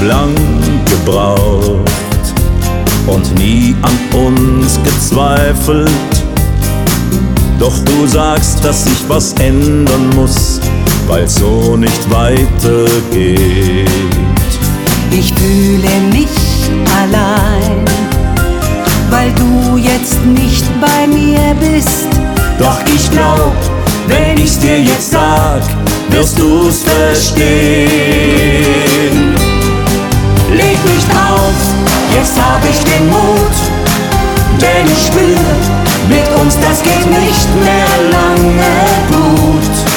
lang gebraucht und nie an uns gezweifelt. Doch du sagst, dass sich was ändern muss, weil's so nicht weitergeht. Ich fühle mich allein, weil du jetzt nicht bei mir bist. Doch ich glaub, wenn ich's dir jetzt sag, wirst du's verstehen. Leg nicht auf, jetzt hab ich den Mut, denn ich spür, mit uns das geht nicht mehr lange gut.